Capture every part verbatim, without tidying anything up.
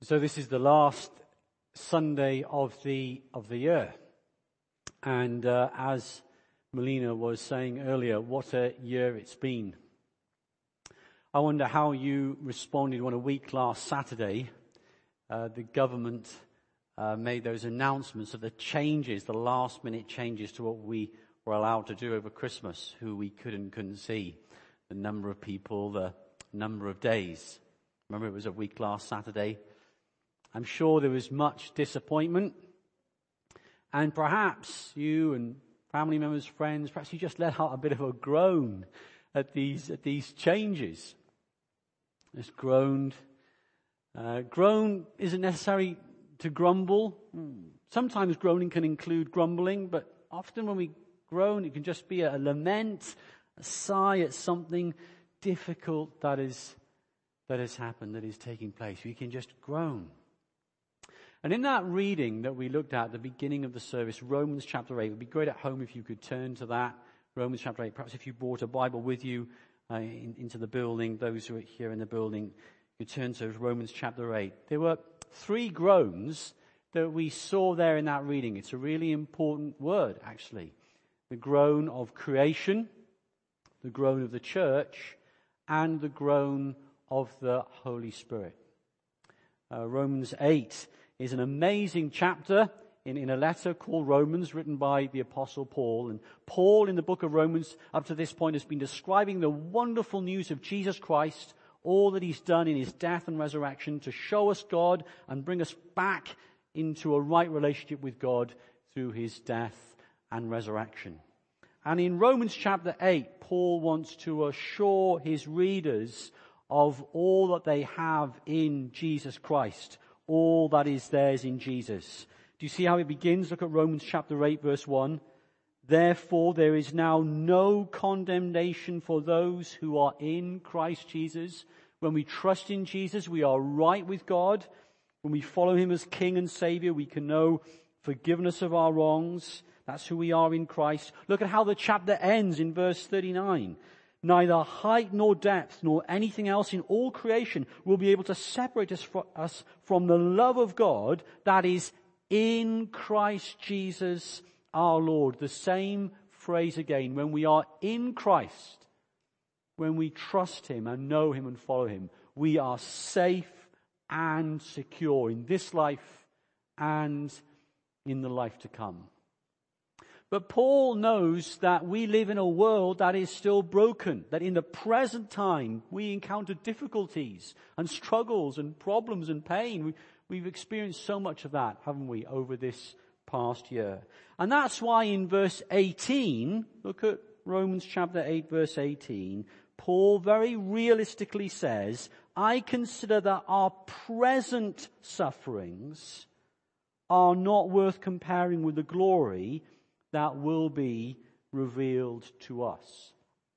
So this is the last Sunday of the of the year, and uh, as Melina was saying earlier, what a year it's been. I wonder how you responded when a week last Saturday uh, the government uh, made those announcements of the changes, the last minute changes to what we were allowed to do over Christmas, who we could and couldn't see, the number of people, the number of days. Remember, it was a week last Saturday. I'm sure there was much disappointment, and perhaps you and family members, friends, perhaps you just let out a bit of a groan at these at these changes. Just groaned. Uh, groan isn't necessary to grumble. Sometimes groaning can include grumbling, but often when we groan, it can just be a lament, a sigh at something difficult that is that has happened, that is taking place. We can just groan. And in that reading that we looked at at the beginning of the service, Romans chapter eight, it would be great at home if you could turn to that. Romans chapter eight, perhaps if you brought a Bible with you uh, in, into the building, those who are here in the building, you turn to Romans chapter eight. There were three groans that we saw there in that reading. It's a really important word, actually. The groan of creation, the groan of the church, and the groan of the Holy Spirit. Uh, Romans eight is an amazing chapter in, in a letter called Romans, written by the Apostle Paul. And Paul, in the book of Romans, up to this point, has been describing the wonderful news of Jesus Christ, all that he's done in his death and resurrection to show us God and bring us back into a right relationship with God through his death and resurrection. And in Romans chapter eight, Paul wants to assure his readers of all that they have in Jesus Christ, all that is theirs in Jesus. Do you see how it begins? Look at Romans chapter eight, verse one. Therefore, there is now no condemnation for those who are in Christ Jesus. When we trust in Jesus, we are right with God. When we follow him as King and Savior, we can know forgiveness of our wrongs. That's who we are in Christ. Look at how the chapter ends in verse thirty-nine. Neither height nor depth nor anything else in all creation will be able to separate us from, us from the love of God that is in Christ Jesus our Lord. The same phrase again. When we are in Christ, when we trust him and know him and follow him, we are safe and secure in this life and in the life to come. But Paul knows that we live in a world that is still broken, that in the present time we encounter difficulties and struggles and problems and pain. We, we've experienced so much of that, haven't we, over this past year. And that's why in verse eighteen, look at Romans chapter eight, verse eighteen, Paul very realistically says, I consider that our present sufferings are not worth comparing with the glory that will be revealed to us.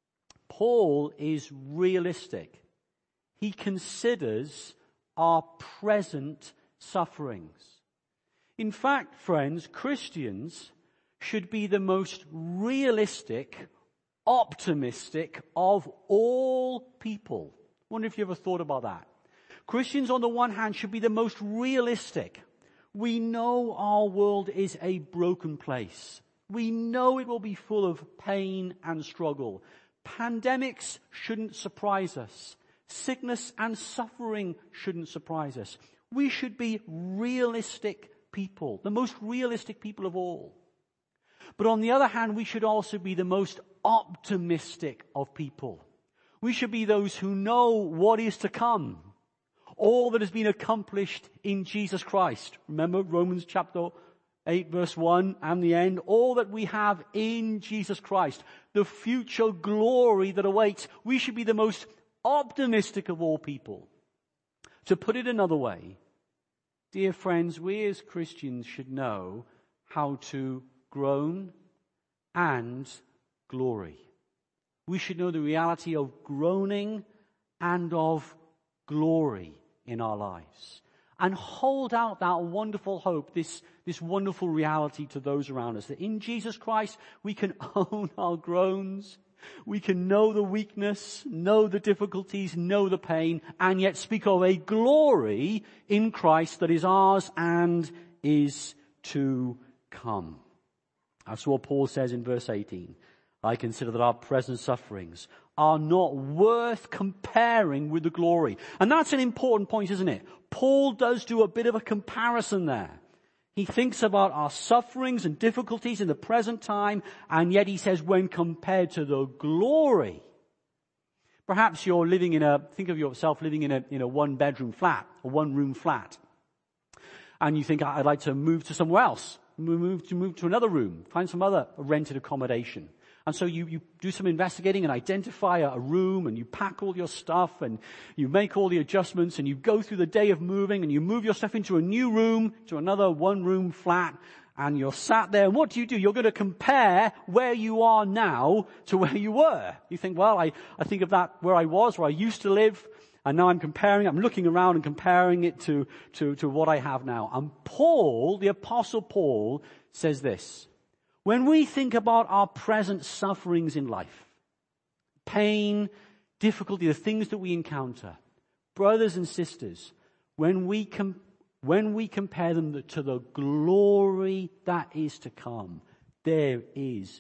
Paul is realistic. He considers our present sufferings. In fact, friends, Christians should be the most realistic, optimistic of all people. I wonder if you ever thought about that. Christians, on the one hand, should be the most realistic. We know our world is a broken place. We know it will be full of pain and struggle. Pandemics shouldn't surprise us. Sickness and suffering shouldn't surprise us. We should be realistic people, the most realistic people of all. But on the other hand, we should also be the most optimistic of people. We should be those who know what is to come, all that has been accomplished in Jesus Christ. Remember Romans chapter eight verse one and the end, all that we have in Jesus Christ, the future glory that awaits. We should be the most optimistic of all people. To put it another way, dear friends, we as Christians should know how to groan and glory. We should know the reality of groaning and of glory in our lives. And hold out that wonderful hope, this, this wonderful reality to those around us. That in Jesus Christ we can own our groans, We can know the weakness, know the difficulties, know the pain, and yet speak of a glory in Christ that is ours and is to come. That's what Paul says in verse eighteen. I consider that our present sufferings are not worth comparing with the glory. And that's an important point, isn't it? Paul does do a bit of a comparison there. He thinks about our sufferings and difficulties in the present time, and yet he says when compared to the glory. Perhaps you're living in a, think of yourself living in a, in a one bedroom flat, a one room flat. And you think, I'd like to move to somewhere else, move to move to another room, find some other rented accommodation. And so you, you do some investigating and identify a, a room, and you pack all your stuff and you make all the adjustments, and you go through the day of moving and you move your stuff into a new room, to another one room flat, and you're sat there, and what do you do? You're going to compare where you are now to where you were. You think, well, I, I think of that where I was, where I used to live, and now I'm comparing, I'm looking around and comparing it to, to, to what I have now. And Paul, the Apostle Paul, says this. When we think about our present sufferings in life, pain, difficulty, the things that we encounter, brothers and sisters, when we com- when we compare them to the glory that is to come, there is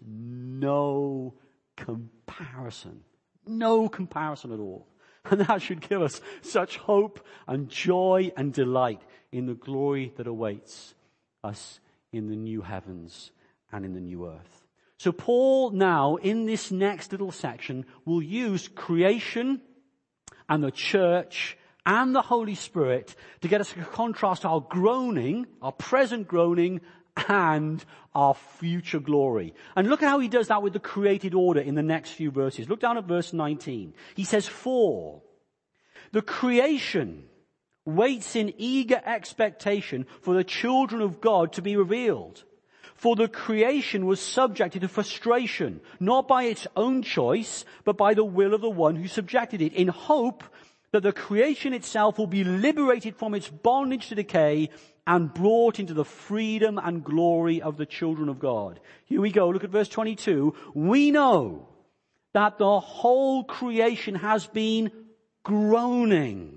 no comparison. No comparison at all. And that should give us such hope and joy and delight in the glory that awaits us in the new heavens and in the new earth. So Paul now, in this next little section, will use creation and the church and the Holy Spirit to get us to contrast our groaning, our present groaning, and our future glory. And look at how he does that with the created order in the next few verses. Look down at verse nineteen. He says, for the creation waits in eager expectation for the children of God to be revealed. For the creation was subjected to frustration, not by its own choice, but by the will of the one who subjected it, in hope that the creation itself will be liberated from its bondage to decay and brought into the freedom and glory of the children of God. Here we go. Look at verse twenty-two. We know that the whole creation has been groaning,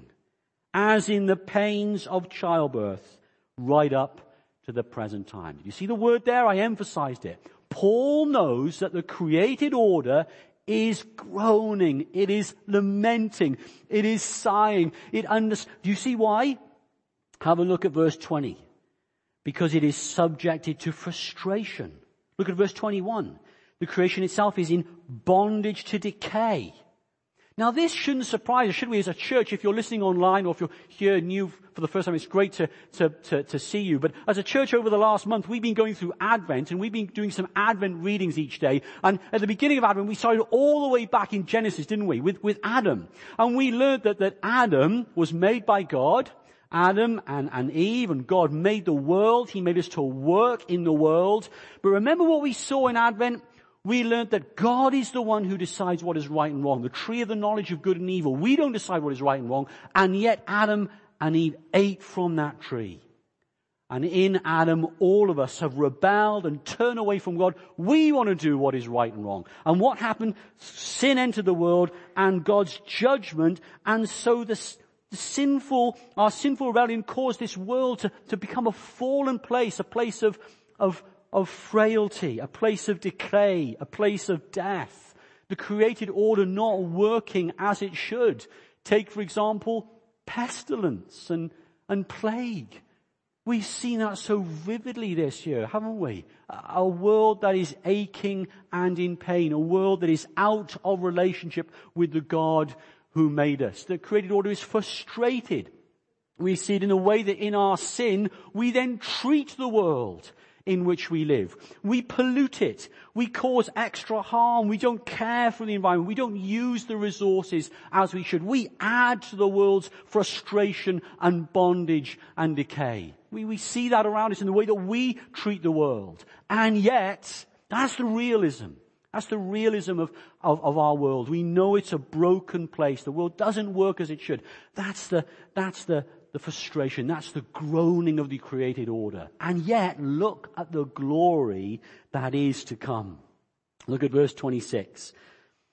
as in the pains of childbirth, right up to the present time. Did you see the word there? I emphasized it. Paul knows that the created order is groaning. It is lamenting. It is sighing. It under- Do you see why? Have a look at verse twenty. Because it is subjected to frustration. Look at verse twenty-one. The creation itself is in bondage to decay. Now this shouldn't surprise us, should we, as a church? If you're listening online or if you're here new for the first time, it's great to, to, to, to see you. But as a church over the last month, we've been going through Advent, and we've been doing some Advent readings each day. And at the beginning of Advent, we started all the way back in Genesis, didn't we, with, with Adam. And we learned that, that Adam was made by God. Adam and, and Eve, and God made the world. He made us to work in the world. But remember what we saw in Advent? We learned that God is the one who decides what is right and wrong. The tree of the knowledge of good and evil. We don't decide what is right and wrong. And yet Adam and Eve ate from that tree. And in Adam, all of us have rebelled and turned away from God. We want to do what is right and wrong. And what happened? Sin entered the world and God's judgment. And so the, the sinful, our sinful rebellion caused this world to, to become a fallen place, a place of, of of frailty, a place of decay, a place of death. The created order not working as it should. Take, for example, pestilence and, and plague. We've seen that so vividly this year, haven't we? A world that is aching and in pain. A world that is out of relationship with the God who made us. The created order is frustrated. We see it in a way that in our sin, we then treat the world in which we live. We pollute it. We cause extra harm. We don't care for the environment. We don't use the resources as we should. We add to the world's frustration and bondage and decay. We, we see that around us in the way that we treat the world. And yet, that's the realism. That's the realism of, of, of our world. We know it's a broken place. The world doesn't work as it should. That's the, that's the, the frustration. That's the groaning of the created order. And yet, look at the glory that is to come. Look at verse twenty-six.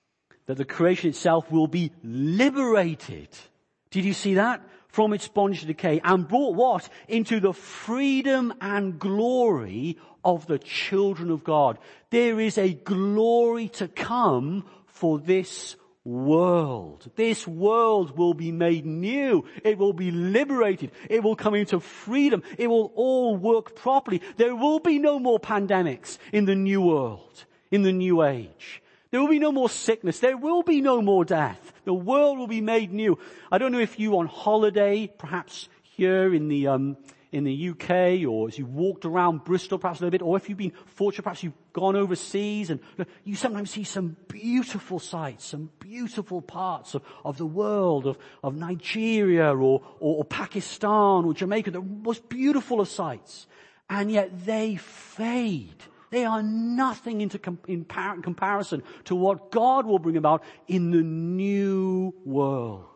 that the creation itself will be liberated. Did you see that? From its bondage to decay, and brought what? Into the freedom and glory of the children of God. There is a glory to come for this world. This world will be made new. It will be liberated. It will come into freedom. It will all work properly. There will be no more pandemics in the new world, in the new age. There will be no more sickness. There will be no more death. The world will be made new. I don't know if you on holiday, perhaps here in the um, in the U K, or as you walked around Bristol perhaps a little bit, or if you've been fortunate, perhaps you've gone overseas, and you sometimes see some beautiful sights, some beautiful parts of, of the world, of, of Nigeria or, or, or Pakistan or Jamaica, the most beautiful of sights. And yet they fade. They are nothing into com- in par- comparison to what God will bring about in the new world,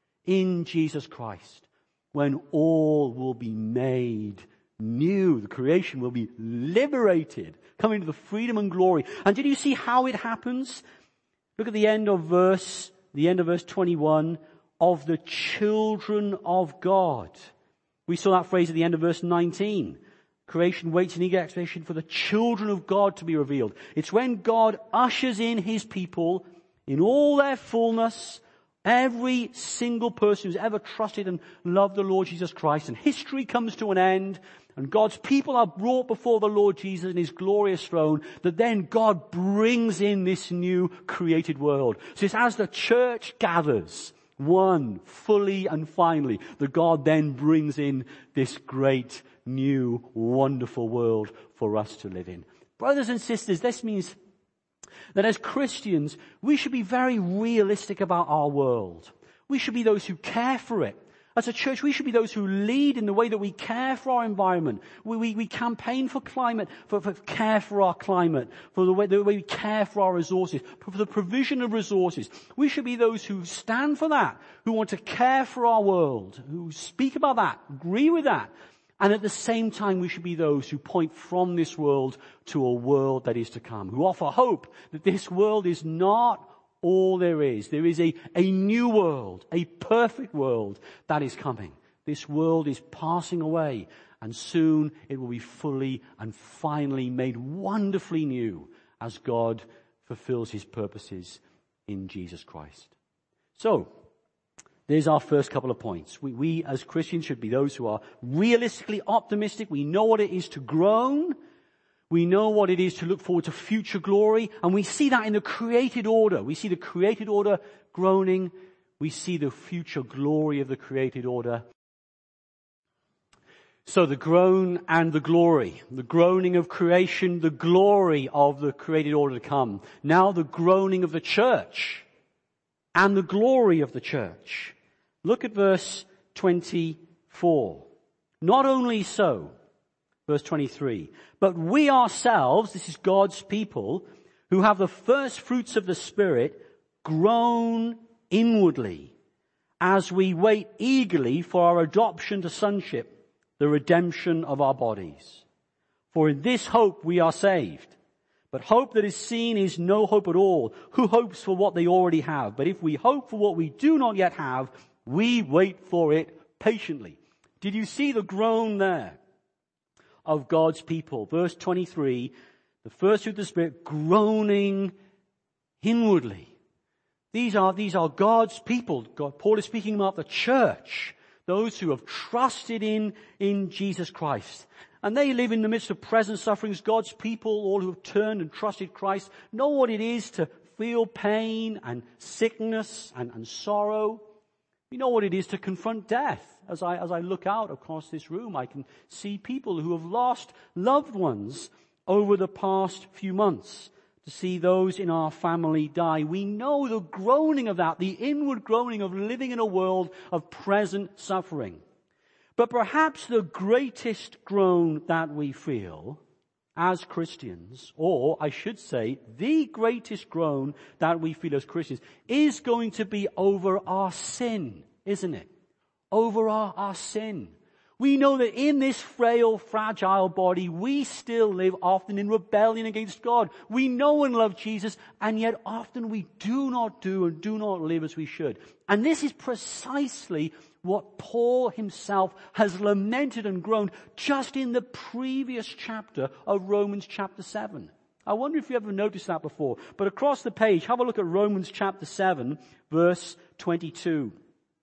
in Jesus Christ, when all will be made new. The creation will be liberated, coming to the freedom and glory. And did you see how it happens? Look at the end of verse, the end of verse twenty-one, of the children of God. We saw that phrase at the end of verse nineteen. Creation waits in eager expectation for the children of God to be revealed. It's when God ushers in his people in all their fullness, every single person who's ever trusted and loved the Lord Jesus Christ, and history comes to an end, and God's people are brought before the Lord Jesus in his glorious throne, that then God brings in this new created world. So it's as the church gathers, one, fully and finally, that God then brings in this great new, wonderful world for us to live in. Brothers and sisters, this means that as Christians, we should be very realistic about our world. We should be those who care for it. As a church, we should be those who lead in the way that we care for our environment. We, we, we campaign for climate, for, for care for our climate, for the way, the way we care for our resources, for the provision of resources. We should be those who stand for that, who want to care for our world, who speak about that, agree with that. And at the same time, we should be those who point from this world to a world that is to come, who offer hope that this world is not all there is. There is a, a new world, a perfect world that is coming. This world is passing away, and soon it will be fully and finally made wonderfully new as God fulfills his purposes in Jesus Christ. So, there's our first couple of points. We, we as Christians should be those who are realistically optimistic. We know what it is to groan. We know what it is to look forward to future glory. And we see that in the created order. We see the created order groaning. We see the future glory of the created order. So the groan and the glory. The groaning of creation, the glory of the created order to come. Now the groaning of the church and the glory of the church. Look at verse twenty-four. Not only so, verse twenty-three, but we ourselves, this is God's people, who have the first fruits of the Spirit, groan inwardly as we wait eagerly for our adoption to sonship, the redemption of our bodies. For in this hope we are saved. But hope that is seen is no hope at all. Who hopes for what they already have? But if we hope for what we do not yet have, we wait for it patiently. Did you see the groan there of God's people? Verse twenty-three, the first fruit of the Spirit, groaning inwardly. These are, these are God's people. God, Paul is speaking about the church, those who have trusted in, in Jesus Christ. And they live in the midst of present sufferings. God's people, all who have turned and trusted Christ, know what it is to feel pain and sickness and, and sorrow. We know what it is to confront death. As I, as I look out across this room, I can see people who have lost loved ones over the past few months. To see those in our family die. We know the groaning of that, the inward groaning of living in a world of present suffering. But perhaps the greatest groan that we feel as Christians, or I should say, the greatest groan that we feel as Christians, is going to be over our sin, isn't it? Over our, our sin. We know that in this frail, fragile body, we still live often in rebellion against God. We know and love Jesus, and yet often we do not do and do not live as we should. And this is precisely what Paul himself has lamented and groaned just in the previous chapter of Romans chapter seven. I wonder if you ever noticed that before. But across the page, have a look at Romans chapter seven, verse twenty-two.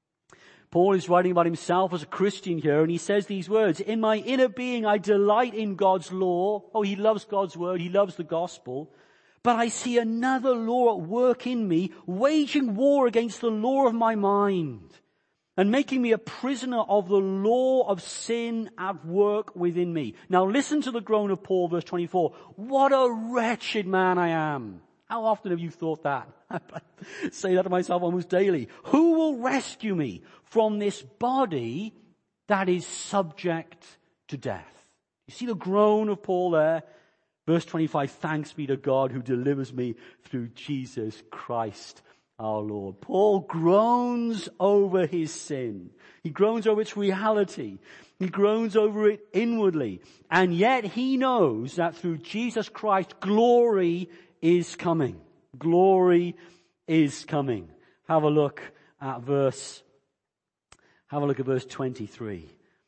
Paul is writing about himself as a Christian here, and he says these words, "In my inner being I delight in God's law." Oh, he loves God's word, he loves the gospel. "But I see another law at work in me, waging war against the law of my mind, and making me a prisoner of the law of sin at work within me." Now listen to the groan of Paul, verse twenty-four. "What a wretched man I am." How often have you thought that? I say that to myself almost daily. "Who will rescue me from this body that is subject to death?" You see the groan of Paul there? Verse twenty-five, "Thanks be to God who delivers me through Jesus Christ our Lord." Paul groans over his sin. He groans over its reality. He groans over it inwardly. And yet he knows that through Jesus Christ, glory is coming. Glory is coming. Have a look at verse, have a look at verse twenty-three.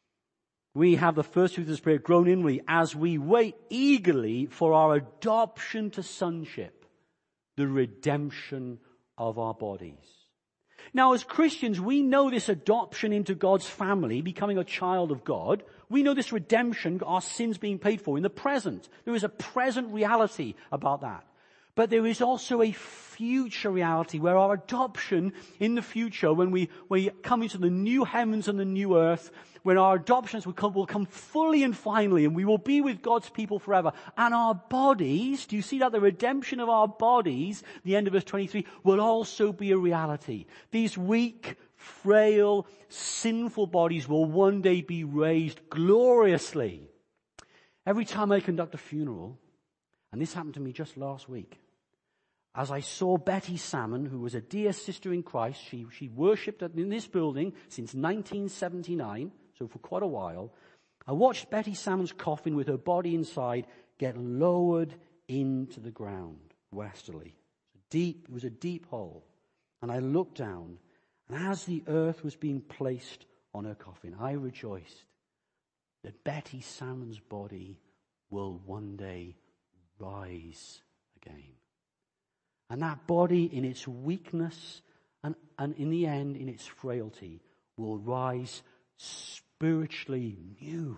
"We have the first fruit of the Spirit grown inwardly as we wait eagerly for our adoption to sonship, the redemption of our bodies." Now, as Christians, we know this adoption into God's family, becoming a child of God. We know this redemption, our sins being paid for in the present. There is a present reality about that. But there is also a future reality where our adoption in the future, when we, we come into the new heavens and the new earth, when our adoptions will come, will come fully and finally, and we will be with God's people forever. And our bodies, do you see that? The redemption of our bodies, the end of verse twenty-three, will also be a reality. These weak, frail, sinful bodies will one day be raised gloriously. Every time I conduct a funeral, and this happened to me just last week, as I saw Betty Salmon, who was a dear sister in Christ, she, she worshipped in this building since nineteen seventy-nine, so for quite a while. I watched Betty Salmon's coffin with her body inside get lowered into the ground westerly. Deep, it was a deep hole. And I looked down, and as the earth was being placed on her coffin, I rejoiced that Betty Salmon's body will one day rise again. And that body in its weakness and, and in the end in its frailty will rise spiritually new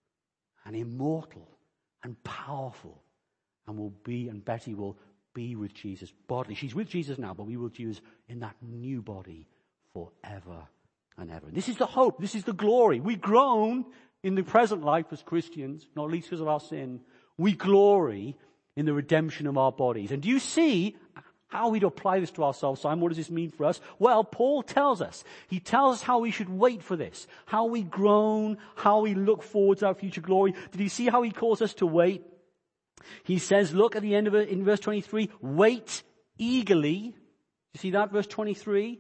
and immortal and powerful, and will be, and Betty will be with Jesus bodily. She's with Jesus now, but we will use in that new body forever and ever. And this is the hope. This is the glory. We groan in the present life as Christians, not least because of our sin. We glory in the redemption of our bodies. And do you see how we'd apply this to ourselves, Simon? What does this mean for us? Well, Paul tells us. He tells us how we should wait for this, how we groan, how we look forward to our future glory. Did you see how he calls us to wait? He says, look at the end of it in verse twenty-three, wait eagerly. You see that, verse twenty-three?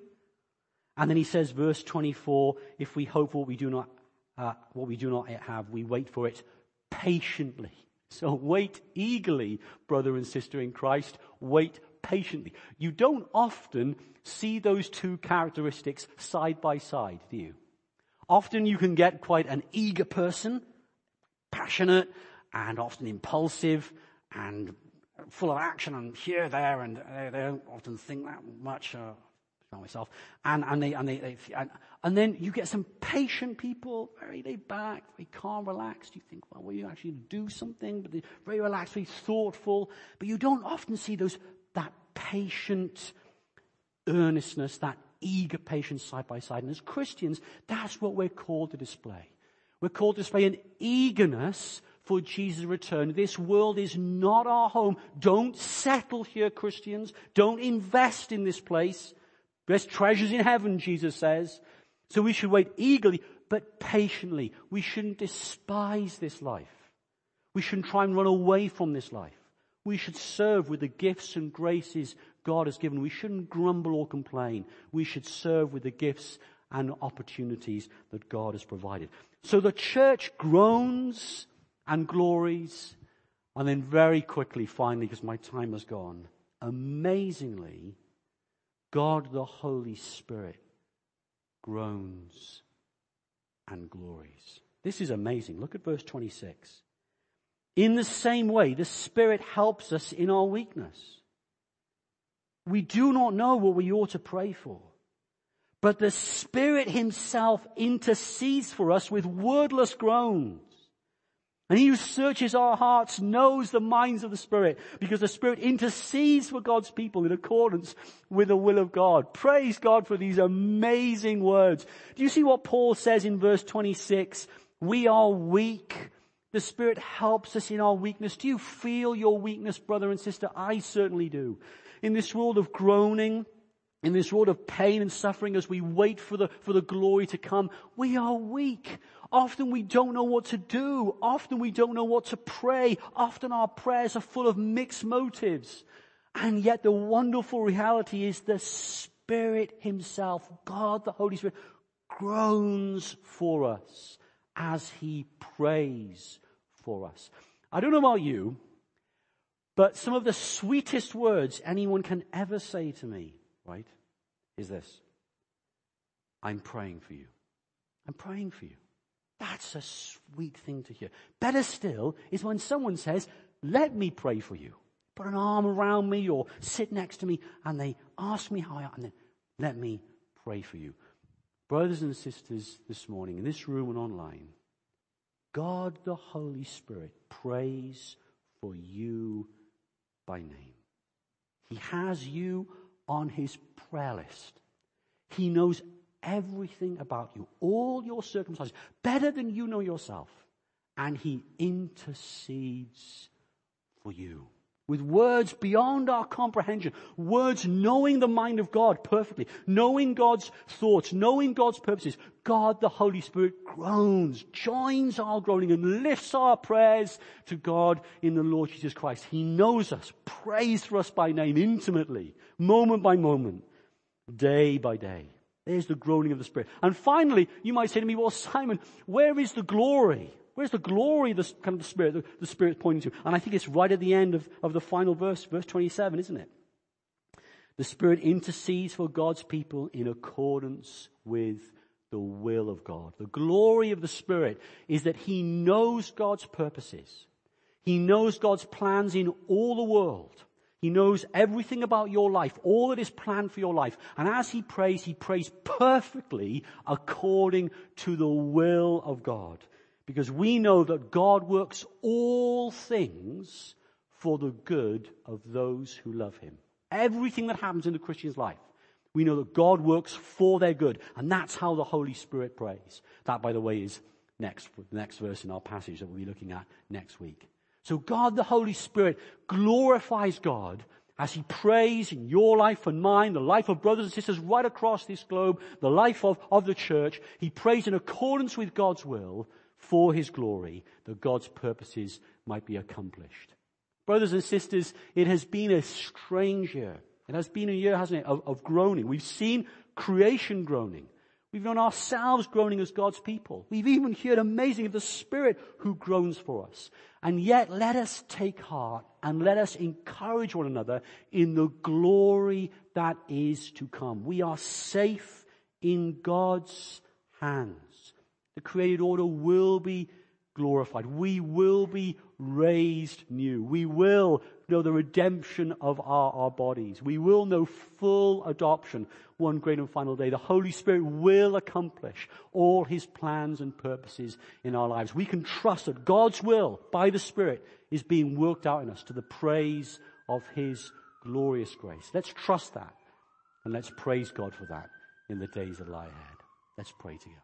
And then he says, verse twenty-four, if we hope for what we do not, uh, what we do not yet have, we wait for it patiently. So wait eagerly, brother and sister in Christ. Wait patiently. You don't often see those two characteristics side by side, do you? Often you can get quite an eager person, passionate and often impulsive and full of action and here, there, and they, they don't often think that much. Uh, not myself. And and they and they, they and, and then you get some patient people, very laid back, very calm, relaxed. You think, well, will you actually do something? But they're very relaxed, very thoughtful. But you don't often see those that patient earnestness, that eager patience side by side. And as Christians, that's what we're called to display. We're called to display an eagerness for Jesus' return. This world is not our home. Don't settle here, Christians. Don't invest in this place. There's treasures in heaven, Jesus says. So we should wait eagerly, but patiently. We shouldn't despise this life. We shouldn't try and run away from this life. We should serve with the gifts and graces God has given. We shouldn't grumble or complain. We should serve with the gifts and opportunities that God has provided. So the church groans and glories, and then very quickly, finally, because my time has gone, amazingly, God the Holy Spirit groans and glories. This is amazing. Look at verse twenty-six. In the same way, the Spirit helps us in our weakness. We do not know what we ought to pray for, but the Spirit himself intercedes for us with wordless groans. And he who searches our hearts knows the minds of the Spirit, because the Spirit intercedes for God's people in accordance with the will of God. Praise God for these amazing words. Do you see what Paul says in verse twenty-six? We are weak. The Spirit helps us in our weakness. Do you feel your weakness, brother and sister? I certainly do. In this world of groaning, in this world of pain and suffering, as we wait for the, for the glory to come, we are weak. Often we don't know what to do. Often we don't know what to pray. Often our prayers are full of mixed motives. And yet the wonderful reality is the Spirit himself, God the Holy Spirit, groans for us as he prays for us. I don't know about you, but some of the sweetest words anyone can ever say to me, right, is this: I'm praying for you. I'm praying for you. That's a sweet thing to hear. Better still is when someone says, let me pray for you. Put an arm around me or sit next to me, and they ask me how I am, and then let me pray for you. Brothers and sisters, this morning, in this room and online, God the Holy Spirit prays for you by name. He has you on his prayer list. He knows everything about you, all your circumstances, better than you know yourself. And he intercedes for you with words beyond our comprehension, words knowing the mind of God perfectly, knowing God's thoughts, knowing God's purposes. God the Holy Spirit groans, joins our groaning, and lifts our prayers to God in the Lord Jesus Christ. He knows us, prays for us by name intimately, moment by moment, day by day. There's the groaning of the Spirit. And finally, you might say to me, well, Simon, where is the glory? Where's the glory of the kind of the Spirit, the, the Spirit pointing to? And I think it's right at the end of, of the final verse, verse twenty-seven, isn't it? The Spirit intercedes for God's people in accordance with the will of God. The glory of the Spirit is that he knows God's purposes. He knows God's plans in all the world. He knows everything about your life, all that is planned for your life. And as he prays, he prays perfectly according to the will of God. Because we know that God works all things for the good of those who love him. Everything that happens in the Christian's life, we know that God works for their good. And that's how the Holy Spirit prays. That, by the way, is next, the next verse in our passage that we'll be looking at next week. So God, the Holy Spirit, glorifies God as he prays in your life and mine, the life of brothers and sisters right across this globe, the life of, of the church. He prays in accordance with God's will for his glory, that God's purposes might be accomplished. Brothers and sisters, it has been a strange year. It has been a year, hasn't it, of, of groaning. We've seen creation groaning. We've known ourselves groaning as God's people. We've even heard amazing of the Spirit who groans for us. And yet let us take heart and let us encourage one another in the glory that is to come. We are safe in God's hands. The created order will be glorified. We will be raised new. We will know the redemption of our, our bodies. We will know full adoption one great and final day. The Holy Spirit will accomplish all his plans and purposes in our lives. We can trust that God's will by the Spirit is being worked out in us to the praise of his glorious grace. Let's trust that, and let's praise God for that in the days that lie ahead. Let's pray together.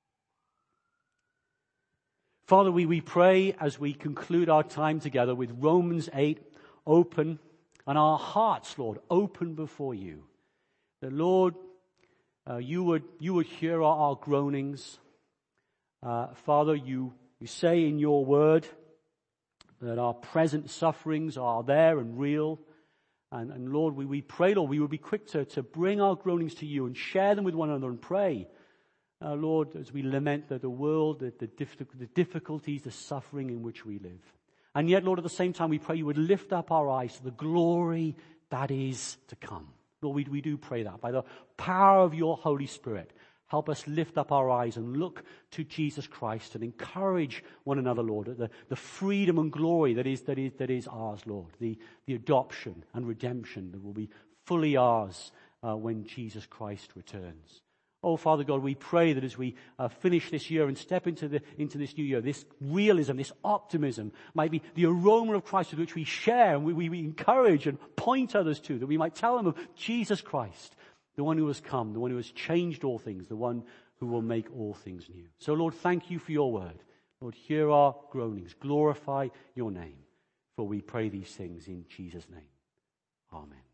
Father, we, we pray as we conclude our time together with Romans eight open, and our hearts, Lord, open before you. That, Lord, uh, you would you would hear our, our groanings. Uh, Father, you, you say in your word that our present sufferings are there and real. And, and Lord, we, we pray, Lord, we would be quick to, to bring our groanings to you and share them with one another and pray Uh, Lord, as we lament the, the world, the, the, diff- the difficulties, the suffering in which we live. And yet, Lord, at the same time, we pray you would lift up our eyes to the glory that is to come. Lord, we, we do pray that. By the power of your Holy Spirit, help us lift up our eyes and look to Jesus Christ and encourage one another, Lord, the, the freedom and glory that is, that is, that is ours, Lord. The, the adoption and redemption that will be fully ours uh, when Jesus Christ returns. Oh, Father God, we pray that as we uh, finish this year and step into the into this new year, this realism, this optimism might be the aroma of Christ with which we share and we, we, we encourage and point others to, that we might tell them of Jesus Christ, the one who has come, the one who has changed all things, the one who will make all things new. So, Lord, thank you for your word. Lord, hear our groanings. Glorify your name. For we pray these things in Jesus' name. Amen.